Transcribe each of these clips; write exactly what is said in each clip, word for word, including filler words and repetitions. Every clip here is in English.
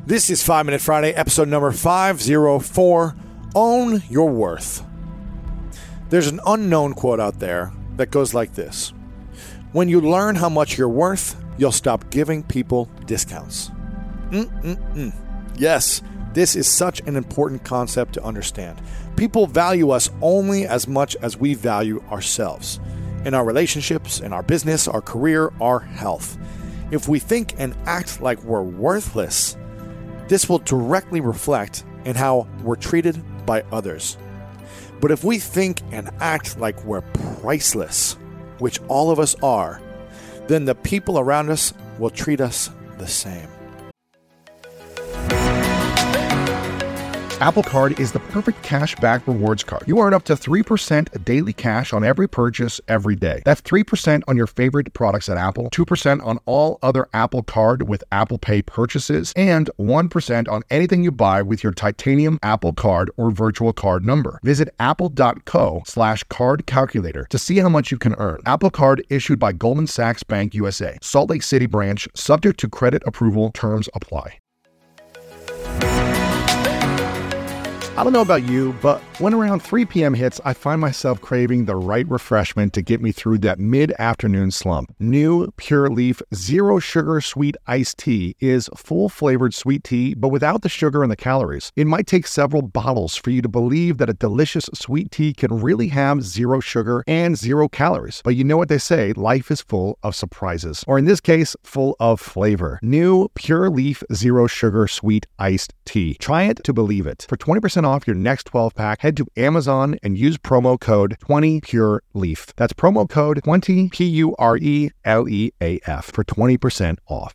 This is five Minute Friday, episode number five oh four, Own Your Worth. There's an unknown quote out there that goes like this: when you learn how much you're worth, you'll stop giving people discounts. Mm-mm-mm. Yes, this is such an important concept to understand. People value us only as much as we value ourselves. In our relationships, in our business, our career, our health. If we think and act like we're worthless, this will directly reflect in how we're treated by others. But if we think and act like we're priceless, which all of us are, then the people around us will treat us the same. Apple Card is the perfect cash back rewards card. You earn up to three percent daily cash on every purchase every day. That's three percent on your favorite products at Apple, two percent on all other Apple Card with Apple Pay purchases, and one percent on anything you buy with your titanium Apple Card or virtual card number. Visit apple.co slash card calculator to see how much you can earn. Apple Card issued by Goldman Sachs Bank U S A, Salt Lake City branch, subject to credit approval, terms apply. I don't know about you, but when around three p.m. hits, I find myself craving the right refreshment to get me through that mid-afternoon slump. New Pure Leaf Zero Sugar Sweet Iced Tea is full-flavored sweet tea, but without the sugar and the calories. It might take several bottles for you to believe that a delicious sweet tea can really have zero sugar and zero calories. But you know what they say, life is full of surprises. Or in this case, full of flavor. New Pure Leaf Zero Sugar Sweet Iced Tea. Try it to believe it. For twenty percent off your next twelve pack, head to Amazon and use promo code twenty pure leaf. That's promo code twenty P U R E L E A F for twenty percent off.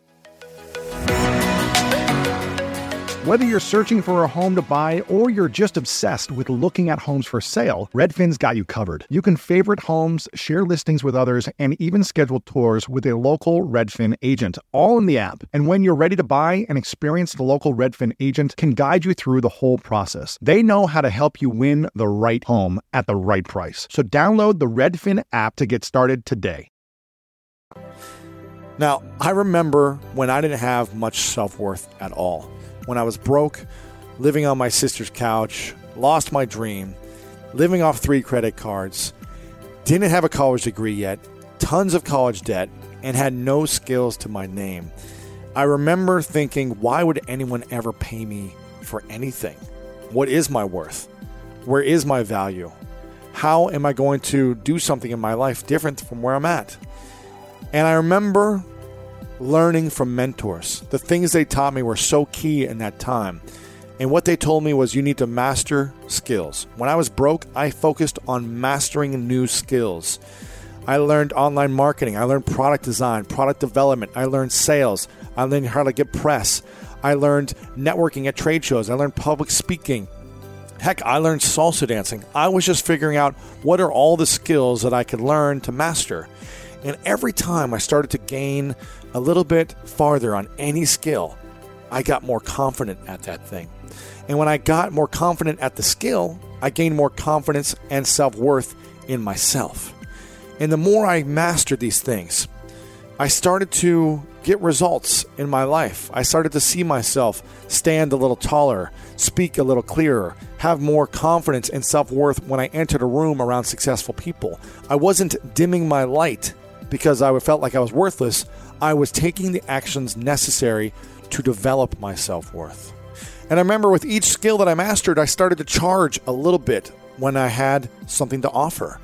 Whether you're searching for a home to buy or you're just obsessed with looking at homes for sale, Redfin's got you covered. You can favorite homes, share listings with others, and even schedule tours with a local Redfin agent, all in the app. And when you're ready to buy, an experienced local Redfin agent can guide you through the whole process. They know how to help you win the right home at the right price. So download the Redfin app to get started today. Now, I remember when I didn't have much self-worth at all. When I was broke, living on my sister's couch, lost my dream, living off three credit cards, didn't have a college degree yet, tons of college debt, and had no skills to my name. I remember thinking, why would anyone ever pay me for anything? What is my worth? Where is my value? How am I going to do something in my life different from where I'm at? And I remember learning from mentors. The things they taught me were so key in that time. And what they told me was you need to master skills. When I was broke, I focused on mastering new skills. I learned online marketing. I learned product design, product development. I learned sales. I learned how to get press. I learned networking at trade shows. I learned public speaking. Heck, I learned salsa dancing. I was just figuring out what are all the skills that I could learn to master. And every time I started to gain a little bit farther on any skill, I got more confident at that thing. And when I got more confident at the skill, I gained more confidence and self-worth in myself. And the more I mastered these things, I started to get results in my life. I started to see myself stand a little taller, speak a little clearer, have more confidence and self-worth when I entered a room around successful people. I wasn't dimming my light because I felt like I was worthless. I was taking the actions necessary to develop my self-worth. And I remember with each skill that I mastered, I started to charge a little bit when I had something to offer.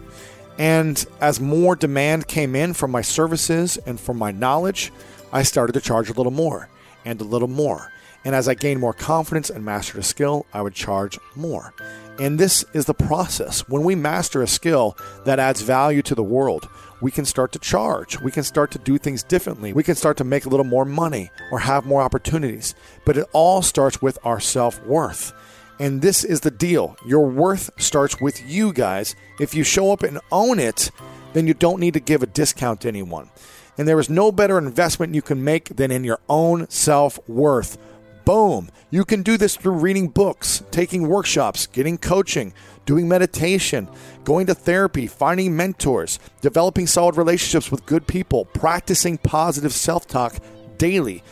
And as more demand came in from my services and from my knowledge, I started to charge a little more and a little more. And as I gained more confidence and mastered a skill, I would charge more. And this is the process. When we master a skill that adds value to the world, we can start to charge. We can start to do things differently. We can start to make a little more money or have more opportunities. But it all starts with our self-worth. And this is the deal. Your worth starts with you guys. If you show up and own it, then you don't need to give a discount to anyone. And there is no better investment you can make than in your own self-worth. Boom. You can do this through reading books, taking workshops, getting coaching, doing meditation, going to therapy, finding mentors, developing solid relationships with good people, practicing positive self-talk daily,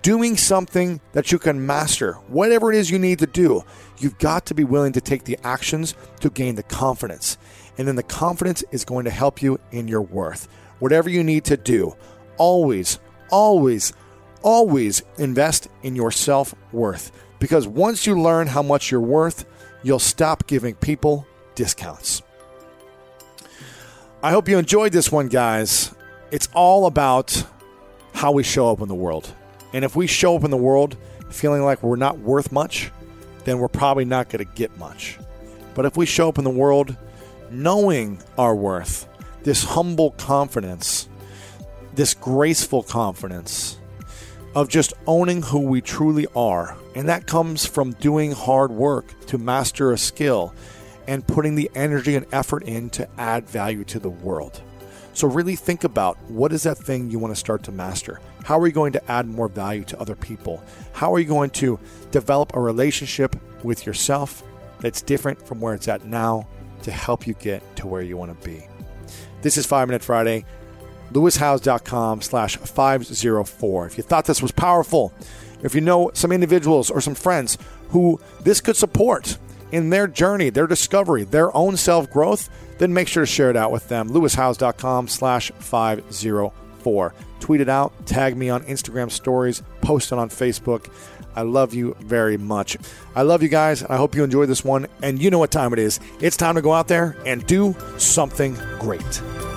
doing something that you can master, whatever it is you need to do. You've got to be willing to take the actions to gain the confidence. And then the confidence is going to help you in your worth. Whatever you need to do, always, always, always invest in your self-worth. Because once you learn how much you're worth, you'll stop giving people discounts. I hope you enjoyed this one, guys. It's all about how we show up in the world. And if we show up in the world feeling like we're not worth much, then we're probably not going to get much. But if we show up in the world knowing our worth, this humble confidence, this graceful confidence of just owning who we truly are, and that comes from doing hard work to master a skill and putting the energy and effort in to add value to the world. So really think about, what is that thing you want to start to master? How are you going to add more value to other people? How are you going to develop a relationship with yourself that's different from where it's at now to help you get to where you want to be? This is five minute Friday. lewis howes dot com slash five oh four. If you thought this was powerful, if you know some individuals or some friends who this could support in their journey, their discovery, their own self-growth, then make sure to share it out with them. lewis howes dot com slash five oh four. Tweet it out, tag me on Instagram stories, post it on Facebook. I love you very much. I love you guys. I hope you enjoyed this one. And you know what time it is. It's time to go out there and do something great.